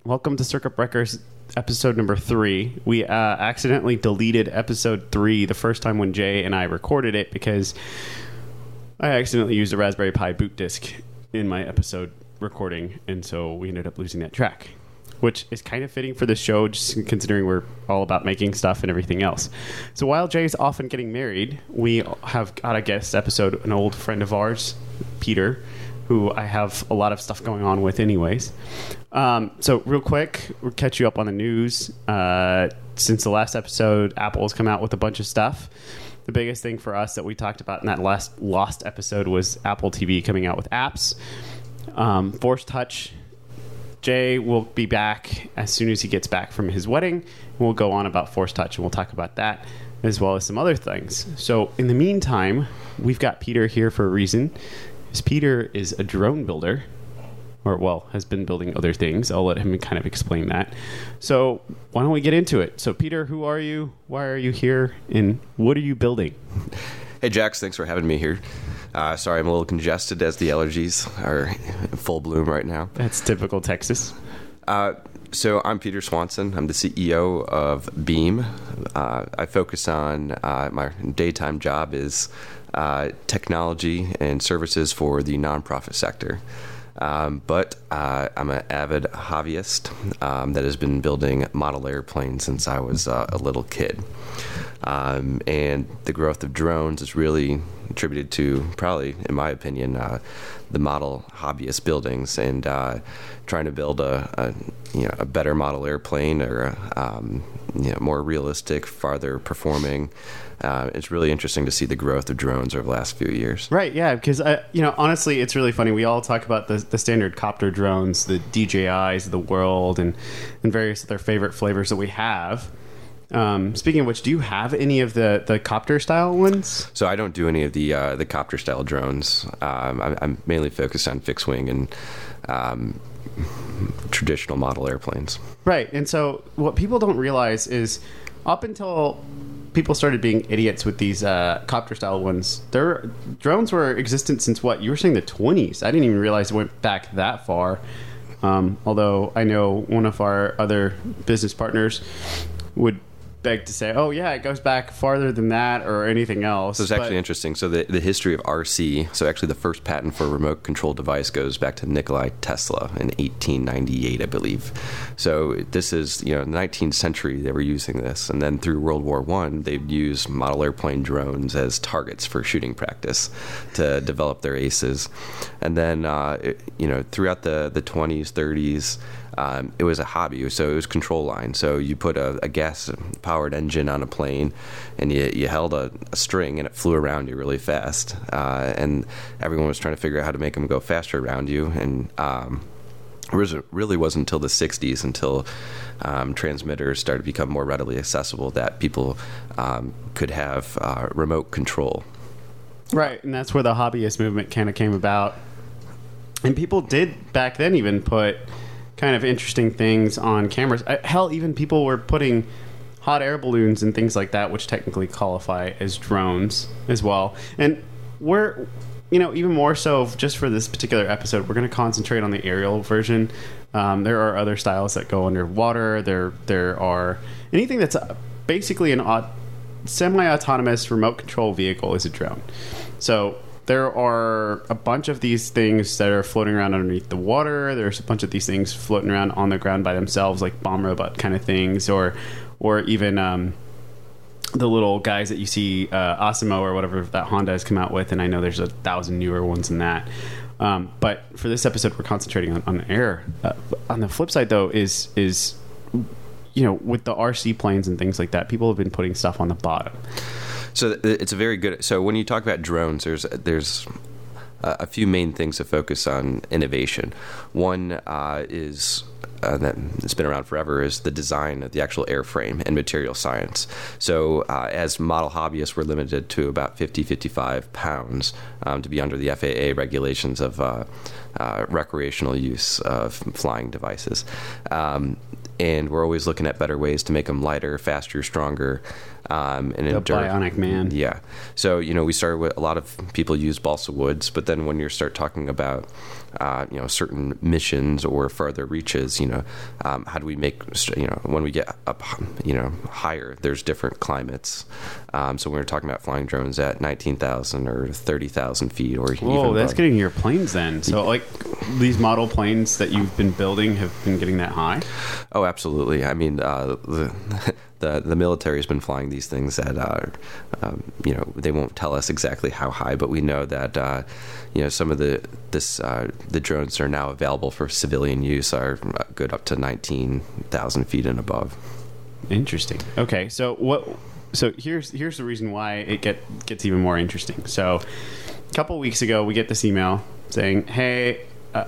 Welcome to Circuit Breakers episode number 3. We accidentally deleted episode 3 the first time when Jay and I recorded it because I accidentally used a Raspberry Pi boot disk in my episode recording, and so we ended up losing that track, which is kind of fitting for this show, just considering we're all about making stuff and everything else. So while Jay's off and getting married, we have got a guest episode, an old friend of ours, Peter, who I have a lot of stuff going on with anyways. So real quick, we'll catch you up on the news. Since the last episode, Apple has come out with a bunch of stuff. The biggest thing for us that we talked about in that last lost episode was Apple TV coming out with apps. Force Touch. Jay will be back as soon as he gets back from his wedding. We'll go on about Force Touch, and we'll talk about that as well as some other things. So in the meantime, we've got Peter here for a reason. Because Peter is a drone builder, or, well, has been building other things. I'll let him kind of explain that. So why don't we get into it? So, Peter, who are you? Why are you here? And what are you building? Hey, Jax, thanks for having me here. Sorry, I'm a little congested as the allergies are in full bloom right now. That's typical Texas. So I'm Peter Swanson. I'm the CEO of Beam. I focus on my daytime job is technology and services for the nonprofit sector. But I'm an avid hobbyist that has been building model airplanes since I was a little kid. And the growth of drones is really attributed to, probably, in my opinion, the model hobbyist buildings and trying to build a better model airplane or a more realistic, farther performing. It's really interesting to see the growth of drones over the last few years. Right, yeah, because, honestly, it's really funny. We all talk about the standard copter drones, the DJIs of the world, and various other favorite flavors that we have. Speaking of which, do you have any of the copter-style ones? So I don't do any of the copter-style drones. I'm mainly focused on fixed-wing and traditional model airplanes. Right, and so what people don't realize is up until people started being idiots with these copter-style ones, their drones were existent since what? You were saying the 20s. I didn't even realize it went back that far. Although I know one of our other business partners would beg to say, oh, yeah, it goes back farther than that or anything else. So it's actually interesting. So the history of RC, so actually the first patent for a remote control device goes back to Nikola Tesla in 1898, I believe. So this is, in the 19th century, they were using this. And then through World War I, they'd use model airplane drones as targets for shooting practice to develop their aces. And then, throughout the 20s, 30s, it was a hobby, so it was control line. So you put a gas-powered engine on a plane, and you held a string, and it flew around you really fast. And everyone was trying to figure out how to make them go faster around you. And it really wasn't until the 60s, until transmitters started to become more readily accessible, that people could have remote control. Right, and that's where the hobbyist movement kind of came about. And people did, back then, even put kind of interesting things on cameras. Hell, even people were putting hot air balloons and things like that, which technically qualify as drones as well. And we're, even more so just for this particular episode, we're going to concentrate on the aerial version. There are other styles that go underwater. There are anything that's basically an semi-autonomous remote control vehicle is a drone. So there are a bunch of these things that are floating around underneath the water. There's a bunch of these things floating around on the ground by themselves, like bomb robot kind of things, or even the little guys that you see, Osimo or whatever that Honda has come out with, and I know there's 1,000 newer ones than that. But for this episode, we're concentrating on air. On the flip side, though, is with the RC planes and things like that, people have been putting stuff on the bottom. So it's a very good. So when you talk about drones, there's a few main things to focus on innovation. One is that it's been around forever, is the design of the actual airframe and material science. So as model hobbyists, we're limited to about 55 pounds to be under the FAA regulations of recreational use of flying devices. And we're always looking at better ways to make them lighter, faster, stronger. And the Bionic Man. Yeah. So, we started with a lot of people use balsa woods, but then when you start talking about certain missions or further reaches. How do we make when we get up higher, there's different climates. So when we're talking about flying drones at 19,000 or 30,000 feet, or whoa, that's getting your planes then. So like these model planes that you've been building have been getting that high? Oh, absolutely. I mean, the military has been flying these things that they won't tell us exactly how high, but we know that some of the drones that are now available for civilian use are good up to 19,000 feet and above. Interesting. Okay, so here's the reason why it gets even more interesting. So a couple weeks ago, we get this email saying, "Hey,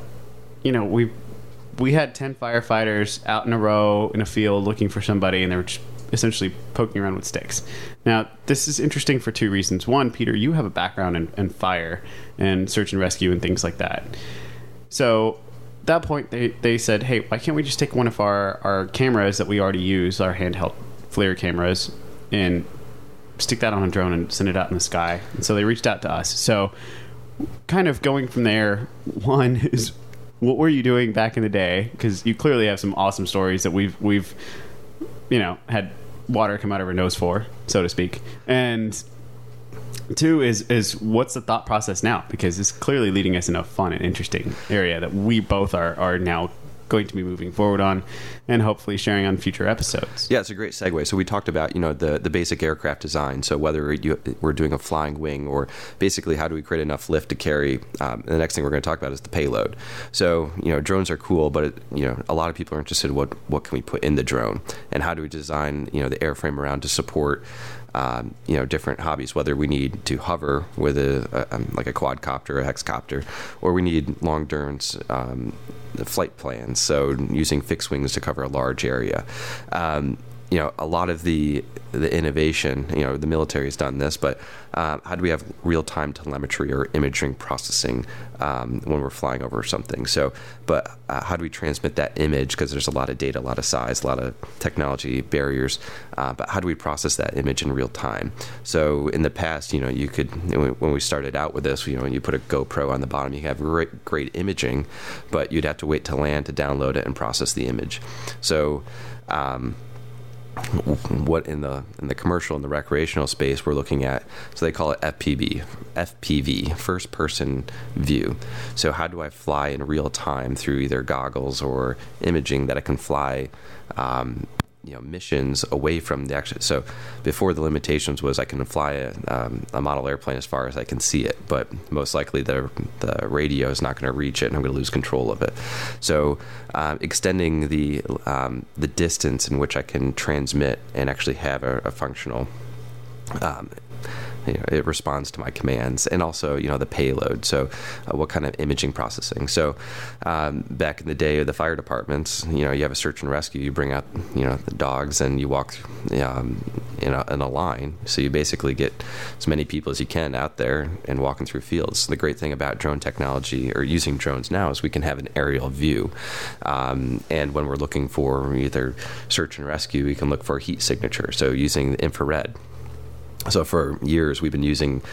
we had 10 firefighters out in a row in a field looking for somebody, and they were just essentially poking around with sticks." Now, this is interesting for two reasons. One, Peter, you have a background in fire and search and rescue and things like that. So at that point, they said, "Hey, why can't we just take one of our cameras that we already use, our handheld FLIR cameras, and stick that on a drone and send it out in the sky?" And so they reached out to us. So kind of going from there, one is, what were you doing back in the day? Because you clearly have some awesome stories that we've had water come out of our nose for, so to speak. And two is what's the thought process now? Because it's clearly leading us in a fun and interesting area that we both are now going to be moving forward on and hopefully sharing on future episodes. Yeah, it's a great segue. So we talked about, the basic aircraft design. So whether we're doing a flying wing, or basically how do we create enough lift to carry, the next thing we're going to talk about is the payload. So, drones are cool, but a lot of people are interested in what can we put in the drone, and how do we design, the airframe around to support different hobbies, whether we need to hover with like a quadcopter, a hexcopter, or we need long durance flight plans, so using fixed wings to cover a large area. A lot of the innovation, the military has done this, but how do we have real-time telemetry or imaging processing when we're flying over something? So, but how do we transmit that image? Because there's a lot of data, a lot of size, a lot of technology barriers, but how do we process that image in real time? So in the past, you could, when we started out with this, you put a GoPro on the bottom, you have great imaging, but you'd have to wait to land to download it and process the image. So, what in the commercial and the recreational space we're looking at, so they call it FPV, first person view. So how do I fly in real time through either goggles or imaging that I can fly missions away from the action? So before, the limitations was I can fly a model airplane as far as I can see it, but most likely the radio is not going to reach it, and I'm going to lose control of it. So extending the distance in which I can transmit and actually have a functional it responds to my commands, and also the payload. So what kind of imaging processing? So back in the day of the fire departments, you have a search and rescue, you bring out the dogs, and you walk in a line, so you basically get as many people as you can out there and walking through fields. The great thing about drone technology, or using drones now, is we can have an aerial view, and when we're looking for either search and rescue, we can look for heat signature, so using the infrared. So for years, we've been using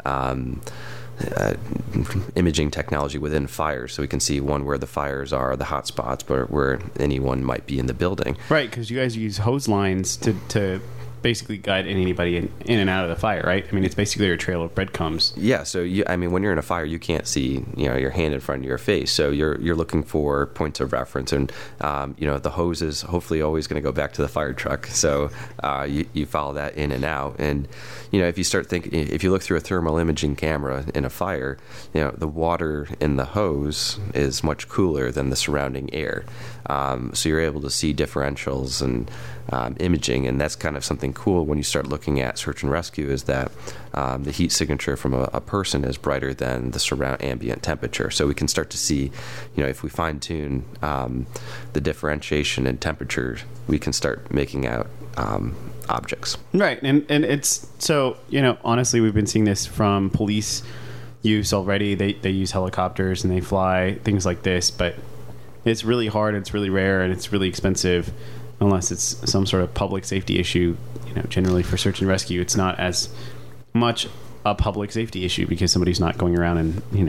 imaging technology within fires, so we can see where the fires are, the hot spots, but where anyone might be in the building. Right, because you guys use hose lines to basically guide anybody in and out of the fire, right? I mean, it's basically a trail of breadcrumbs. Yeah, so when you're in a fire, you can't see your hand in front of your face, so you're looking for points of reference, and the hose is hopefully always going to go back to the fire truck, so you follow that in and out. And if you start thinking, if you look through a thermal imaging camera in a fire, the water in the hose is much cooler than the surrounding air, so you're able to see differentials and imaging, and that's kind of something cool when you start looking at search and rescue, is that the heat signature from a person is brighter than the surround ambient temperature. So we can start to see, if we fine tune the differentiation in temperature, we can start making out objects. Right, and it's so honestly, we've been seeing this from police use already. They use helicopters and they fly things like this, but it's really hard, it's really rare, and it's really expensive. Unless it's some sort of public safety issue, generally for search and rescue, it's not as much a public safety issue because somebody's not going around and,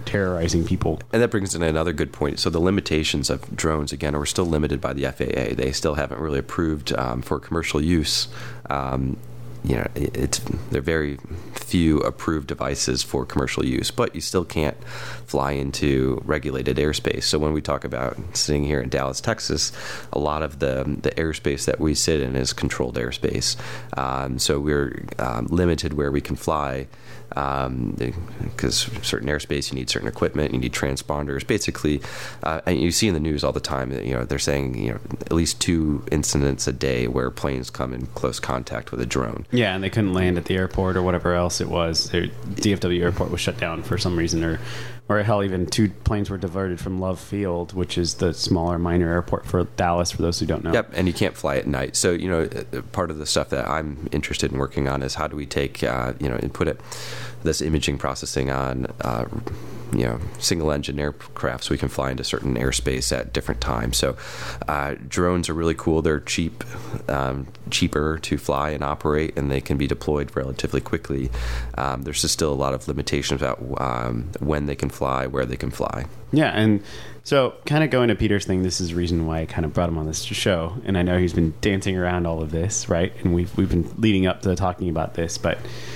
terrorizing people. And that brings in another good point. So the limitations of drones, again, are still limited by the FAA. They still haven't really approved for commercial use. There are very few approved devices for commercial use, but you still can't fly into regulated airspace. So when we talk about sitting here in Dallas, Texas, a lot of the airspace that we sit in is controlled airspace. So we're limited where we can fly, because certain airspace, you need certain equipment, you need transponders. Basically, and you see in the news all the time that they're saying at least 2 incidents a day where planes come in close contact with a drone. Yeah, and they couldn't land at the airport or whatever else it was. Their DFW airport was shut down for some reason, or hell, even 2 planes were diverted from Love Field, which is the smaller, minor airport for Dallas, for those who don't know. Yep, and you can't fly at night. So, part of the stuff that I'm interested in working on is how do we take, and put this imaging processing on, single-engine aircraft so we can fly into certain airspace at different times. So, drones are really cool. They're cheaper to fly and operate, and they can be deployed relatively quickly. There's just still a lot of limitations about when they can fly, where they can fly. Yeah, and so kind of going to Peter's thing, this is the reason why I kind of brought him on this show, and I know he's been dancing around all of this, right? And we've been leading up to talking about this, but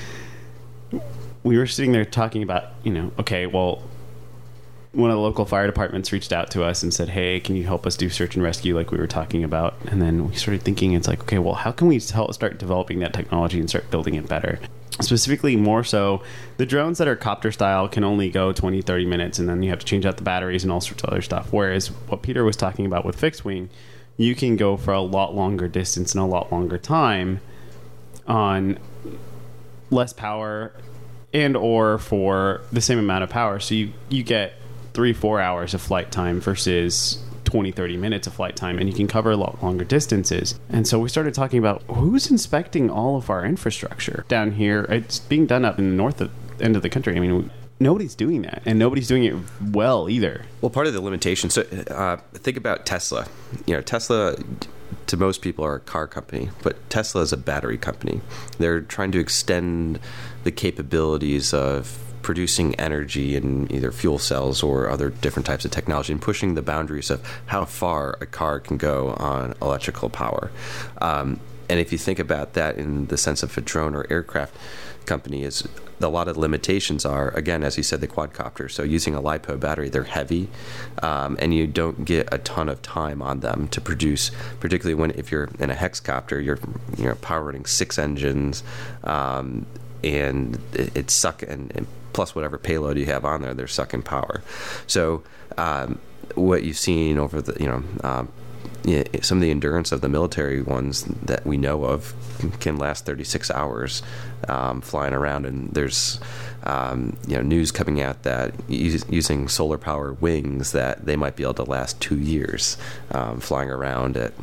we were sitting there talking about, okay, well, one of the local fire departments reached out to us and said, hey, can you help us do search and rescue like we were talking about? And then we started thinking, it's like, okay, well, how can we start developing that technology and start building it better? Specifically, more so, the drones that are copter style can only go 20, 30 minutes, and then you have to change out the batteries and all sorts of other stuff. Whereas what Peter was talking about with fixed wing, you can go for a lot longer distance and a lot longer time on less power and or for the same amount of power. So you get 3-4 hours of flight time versus 20-30 minutes of flight time, and you can cover a lot longer distances. And so we started talking about who's inspecting all of our infrastructure down here. It's being done up in the north end of the country. I mean, nobody's doing that, and nobody's doing it well either. Well, part of the limitation, so think about Tesla. Tesla, to most people, are a car company, but Tesla is a battery company. They're trying to extend the capabilities of producing energy in either fuel cells or other different types of technology, and pushing the boundaries of how far a car can go on electrical power. And if you think about that in the sense of a drone or aircraft company, is a lot of the limitations are, again, as you said, the quadcopter. So using a LiPo battery, they're heavy, and you don't get a ton of time on them to produce, particularly if you're in a hexcopter, you're powering 6 engines, and it's and plus whatever payload you have on there, they're sucking power. So what you've seen over the, some of the endurance of the military ones that we know of can last 36 hours flying around, and there's news coming out that using solar power wings that they might be able to last 2 years flying around up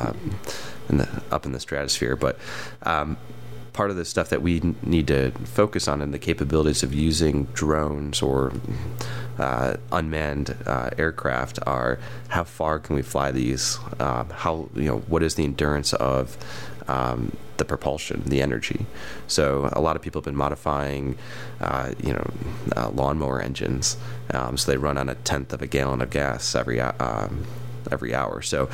in the stratosphere. But part of the stuff that we need to focus on in the capabilities of using drones or unmanned aircraft are how far can we fly these? What is the endurance of the propulsion, the energy? So a lot of people have been modifying, lawnmower engines, so they run on 1/10 of a gallon of gas every hour. So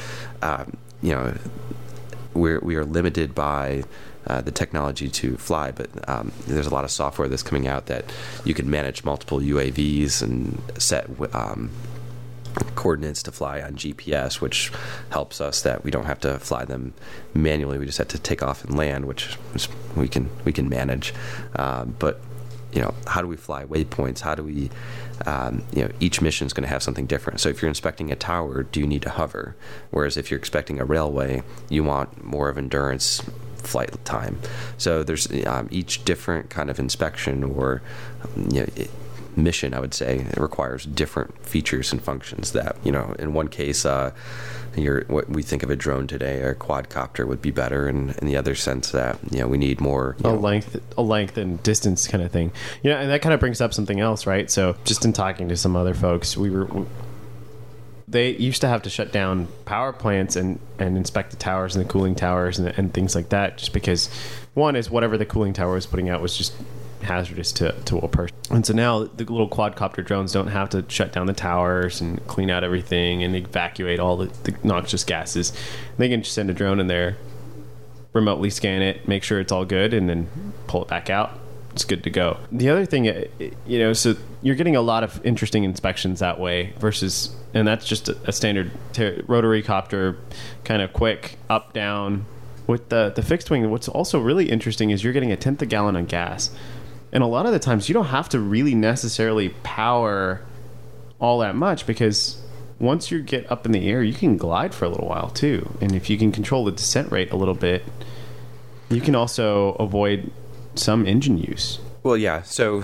we are limited by the technology to fly, but there's a lot of software that's coming out that you can manage multiple UAVs and set coordinates to fly on GPS, which helps us that we don't have to fly them manually. We just have to take off and land, which we can manage. But how do we fly waypoints? How do we each mission is going to have something different. So if you're inspecting a tower, do you need to hover? Whereas if you're inspecting a railway, you want more of endurance flight time. So there's each different kind of inspection or mission, I would say, it requires different features and functions that, in one case, what we think of a drone today, a quadcopter would be better, and in the other sense that, we need more... A length and distance kind of thing. And that kind of brings up something else, right? So just in talking to some other folks, they used to have to shut down power plants and inspect the towers and the cooling towers and things like that, just because one is whatever the cooling tower was putting out was just hazardous to a person. And so now the little quadcopter drones don't have to shut down the towers and clean out everything and evacuate all the noxious gases. They can just send a drone in there, remotely scan it, make sure it's all good, and then pull it back out. It's good to go. The other thing, so you're getting a lot of interesting inspections that way versus, and that's just a standard rotary copter, kind of quick up, down. With the fixed wing, what's also really interesting is you're getting a tenth of a gallon on gas. And a lot of the times you don't have to really necessarily power all that much, because once you get up in the air, you can glide for a little while too. And if you can control the descent rate a little bit, you can also avoid some engine use. Well, yeah. So,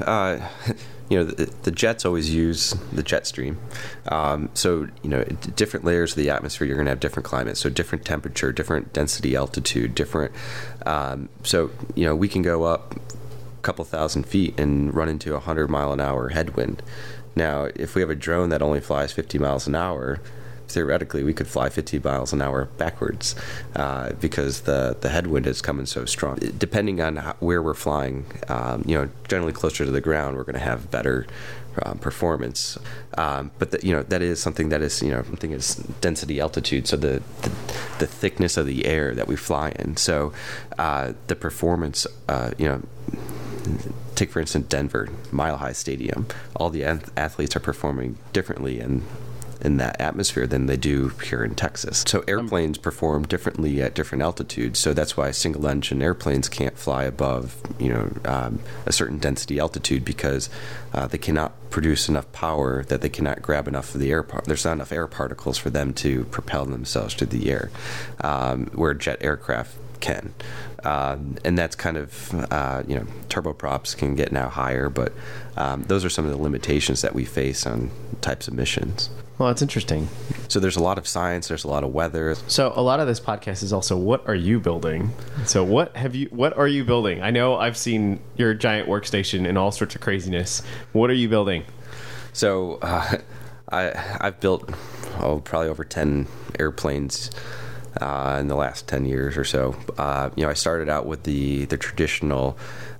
the jets always use the jet stream. So, different layers of the atmosphere, you're going to have different climates. So, different temperature, different density, altitude, different. We can go up a couple thousand feet and run into 100-mile-an-hour headwind. Now, if we have a drone that only flies 50 miles an hour, theoretically we could fly 50 miles an hour backwards because the headwind is coming so strong. Depending on where we're flying, generally closer to the ground, we're going to have better performance. But that is something that is something is density, altitude. So the thickness of the air that we fly in. So the performance, take for instance Denver, Mile High Stadium. All the athletes are performing differently in that atmosphere than they do here in Texas. So airplanes perform differently at different altitudes. So that's why single engine airplanes can't fly above, a certain density altitude, because they cannot produce enough power that they cannot grab enough of the air. There's not enough air particles for them to propel themselves through the air, where jet aircraft can. And that's kind of, turboprops can get now higher, but those are some of the limitations that we face on types of missions. Well, that's interesting. So there's a lot of science, there's a lot of weather. So a lot of this podcast is also, what are you building? So what are you building? I know I've seen your giant workstation and all sorts of craziness. What are you building? So I've built probably over 10 airplanes in the last 10 years or so. I started out with the traditional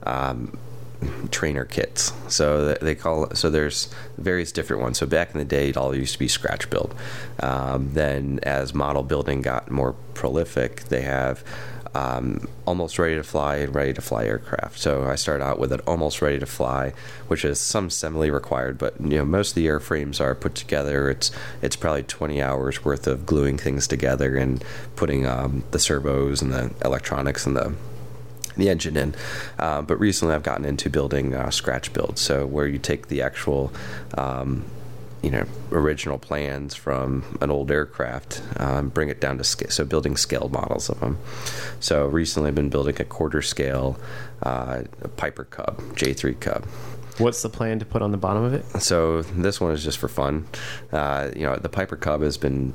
trainer kits. So there's various different ones. So back in the day, it all used to be scratch build. Then as model building got more prolific, they have almost ready to fly and ready to fly aircraft. So I started out with an almost ready to fly, which is some assembly required, but most of the airframes are put together. It's probably 20 hours worth of gluing things together and putting the servos and the electronics and the engine in. But recently I've gotten into building scratch builds, so where you take the actual original plans from an old aircraft, bring it down to scale, so building scale models of them. So recently I've been building a quarter scale Piper Cub, J3 Cub. What's the plan to put on the bottom of it? So this one is just for fun. The Piper Cub has been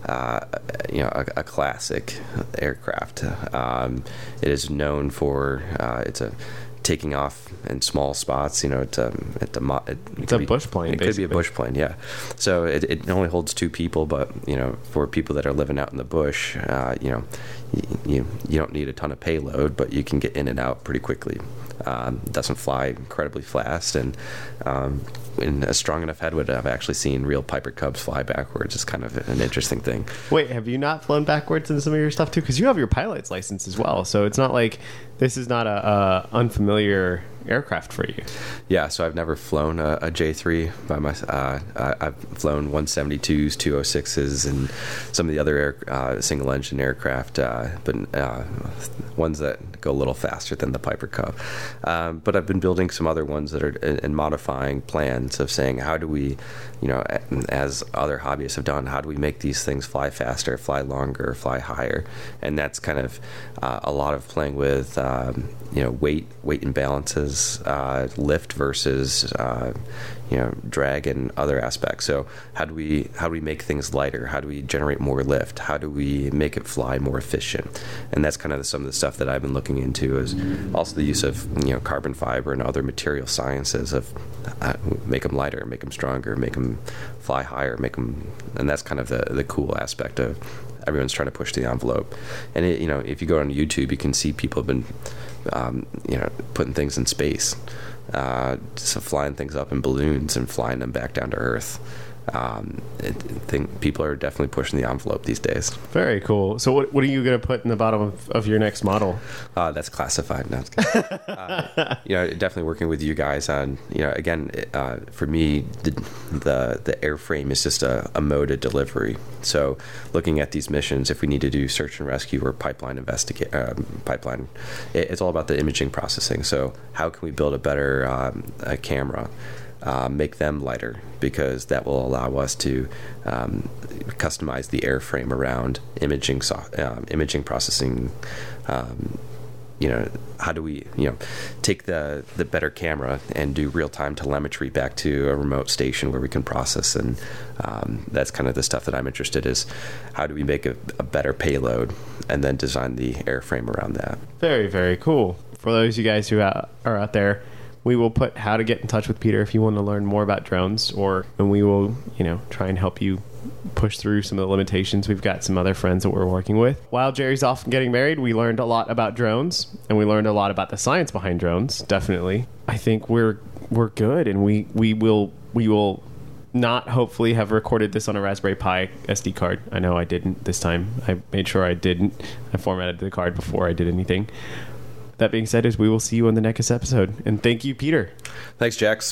a classic aircraft. It is known for it's a taking off in small spots. It's a bush plane. It could be a bush plane, yeah. So it only holds two people, but for people that are living out in the bush, you don't need a ton of payload, but you can get in and out pretty quickly. Doesn't fly incredibly fast, and in a strong enough headwind, I've actually seen real Piper Cubs fly backwards. It's kind of an interesting thing. Wait, have you not flown backwards in some of your stuff too? Because you have your pilot's license as well, so it's not like this is not a unfamiliar aircraft for you. Yeah, so I've never flown a J3 by myself. I've flown 172s, 206s, and some of the other single engine aircraft, but ones that go a little faster than the Piper Cub. But I've been building some other ones that are and modifying plans of saying, how do we, as other hobbyists have done, how do we make these things fly faster, fly longer, fly higher? And that's kind of a lot of playing with weight imbalances, lift versus drag and other aspects. So how do we make things lighter? How do we generate more lift? How do we make it fly more efficient? And that's kind of some of the stuff that I've been looking into, is also the use of carbon fiber and other material sciences of make them lighter, make them stronger, make them fly higher, and that's kind of the cool aspect of everyone's trying to push the envelope. And if you go on YouTube, you can see people have been putting things in space, so flying things up in balloons and flying them back down to Earth. I think people are definitely pushing the envelope these days. Very cool. So what are you going to put in the bottom of your next model? That's classified. No, definitely working with you guys on, again, for me, the airframe is just a mode of delivery. So looking at these missions, if we need to do search and rescue or pipeline, it's all about the imaging processing. So how can we build a better camera? Make them lighter, because that will allow us to customize the airframe around imaging processing. How do we take the better camera and do real-time telemetry back to a remote station where we can process, and that's kind of the stuff that I'm interested in, is how do we make a better payload and then design the airframe around that. Very, very cool. For those of you guys who are out there, we will put how to get in touch with Peter if you want to learn more about drones, and we will, try and help you push through some of the limitations. We've got some other friends that we're working with. While Jerry's off getting married, we learned a lot about drones, and we learned a lot about the science behind drones. Definitely, I think we're good, and we will not hopefully have recorded this on a Raspberry Pi SD card. I know I didn't this time. I made sure I didn't. I formatted the card before I did anything. That being said, we will see you on the next episode. And thank you, Peter. Thanks, Jax.